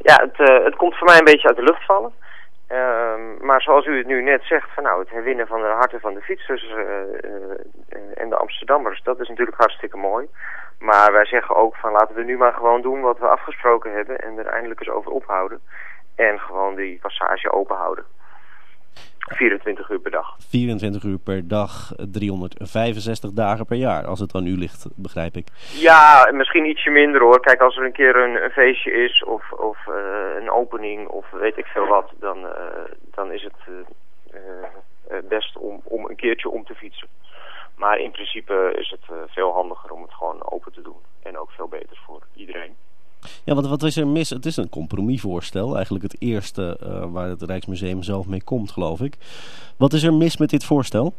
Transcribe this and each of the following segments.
Ja, het komt voor mij een beetje uit de lucht vallen. Maar zoals u het nu net zegt, van nou, het herwinnen van de harten van de fietsers en de Amsterdammers, dat is natuurlijk hartstikke mooi. Maar wij zeggen ook van laten we nu maar gewoon doen wat we afgesproken hebben en er eindelijk eens over ophouden. En gewoon die passage open houden. 24 uur per dag. 24 uur per dag, 365 dagen per jaar, als het aan u ligt, begrijp ik. Ja, misschien ietsje minder hoor. Kijk, als er een keer een feestje is of een opening of weet ik veel wat, dan is het best om een keertje om te fietsen. Maar in principe is het veel handiger om het gewoon open te doen. En ook veel beter voor iedereen. Ja, wat is er mis? Het is een compromisvoorstel. Eigenlijk het eerste waar het Rijksmuseum zelf mee komt, geloof ik. Wat is er mis met dit voorstel?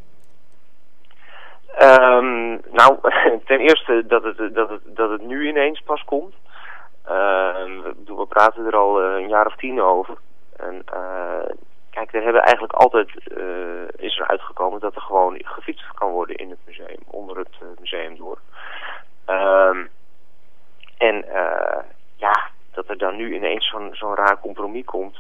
Nou, ten eerste dat het nu ineens pas komt. We praten er al een jaar of 10 over. En kijk, er hebben eigenlijk altijd is er uitgekomen dat er gewoon gefietst kan worden in het museum, onder het museum door. Ja, dat er dan nu ineens zo'n raar compromis komt.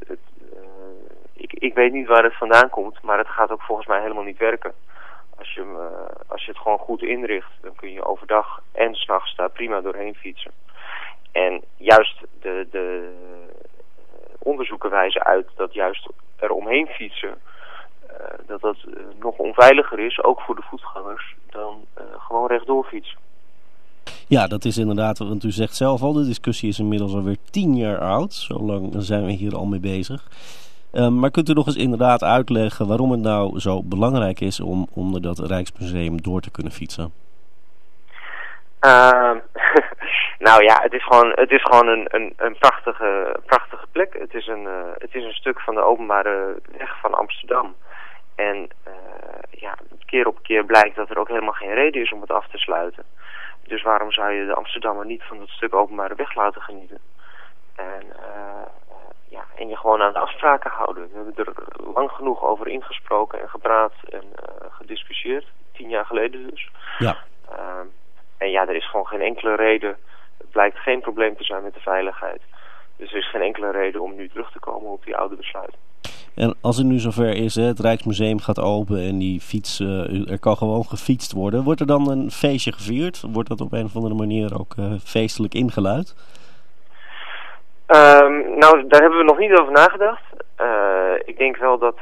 Ik weet niet waar het vandaan komt, maar het gaat ook volgens mij helemaal niet werken. Als je het gewoon goed inricht, dan kun je overdag en 's nachts daar prima doorheen fietsen. En juist de onderzoeken wijzen uit dat juist er omheen fietsen, dat nog onveiliger is, ook voor de voetgangers, dan gewoon rechtdoor fietsen. Ja, dat is inderdaad, want u zegt zelf al, de discussie is inmiddels alweer 10 jaar oud. Zo lang zijn we hier al mee bezig. Maar kunt u nog eens inderdaad uitleggen waarom het nou zo belangrijk is om onder dat Rijksmuseum door te kunnen fietsen? Nou ja, het is gewoon een prachtige plek. Het is een stuk van de openbare weg van Amsterdam. En ja, keer op keer blijkt dat er ook helemaal geen reden is om het af te sluiten. Dus waarom zou je de Amsterdammer niet van dat stuk openbare weg laten genieten? En je gewoon aan de afspraken houden. We hebben er lang genoeg over ingesproken en gepraat en gediscussieerd. 10 jaar geleden dus. Ja. En ja, er is gewoon geen enkele reden. Het blijkt geen probleem te zijn met de veiligheid. Dus er is geen enkele reden om nu terug te komen op die oude besluit. En als het nu zover is, het Rijksmuseum gaat open en die fiets, er kan gewoon gefietst worden. Wordt er dan een feestje gevierd? Wordt dat op een of andere manier ook feestelijk ingeluid? Nou, daar hebben we nog niet over nagedacht. Ik denk wel dat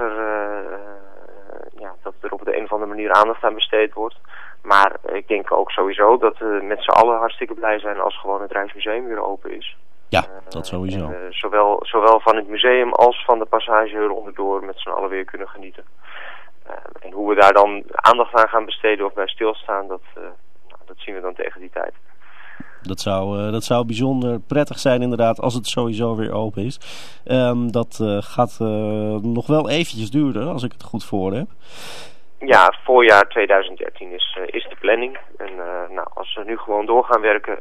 er op de een of andere manier aandacht aan besteed wordt. Maar ik denk ook sowieso dat we met z'n allen hartstikke blij zijn als gewoon het Rijksmuseum weer open is. Ja, dat sowieso. Zowel van het museum als van de passage eronder met z'n allen weer kunnen genieten. En hoe we daar dan aandacht aan gaan besteden of bij stilstaan, dat zien we dan tegen die tijd. Dat zou bijzonder prettig zijn inderdaad als het sowieso weer open is. Dat gaat nog wel eventjes duren als ik het goed voor heb. Ja, voorjaar 2013 is de planning. En als we nu gewoon door gaan werken,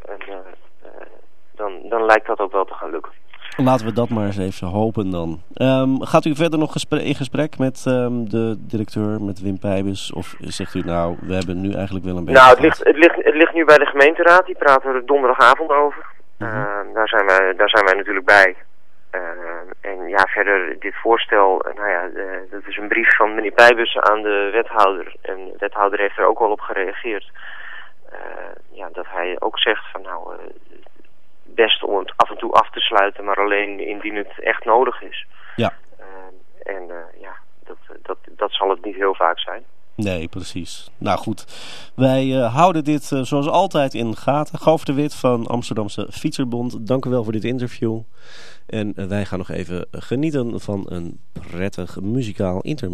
dan lijkt dat ook wel te gaan lukken. Laten we dat maar eens even hopen dan. Gaat u verder nog in gesprek met de directeur, met Wim Pijbus? Of zegt u nou, we hebben nu eigenlijk wel een beetje... Nou, het ligt nu bij de gemeenteraad. Die praten er donderdagavond over. Daar zijn wij natuurlijk bij. En ja, verder dit voorstel, dat is een brief van meneer Pijbus aan de wethouder. En de wethouder heeft er ook al op gereageerd. Dat hij ook zegt van best om het af en toe af te sluiten, maar alleen indien het echt nodig is. Ja. Dat zal het niet heel vaak zijn. Nee, precies. Nou goed, wij houden dit zoals altijd in de gaten. Goof de Wit van Amsterdamse Fietserbond, dank u wel voor dit interview. En wij gaan nog even genieten van een prettig muzikaal interview.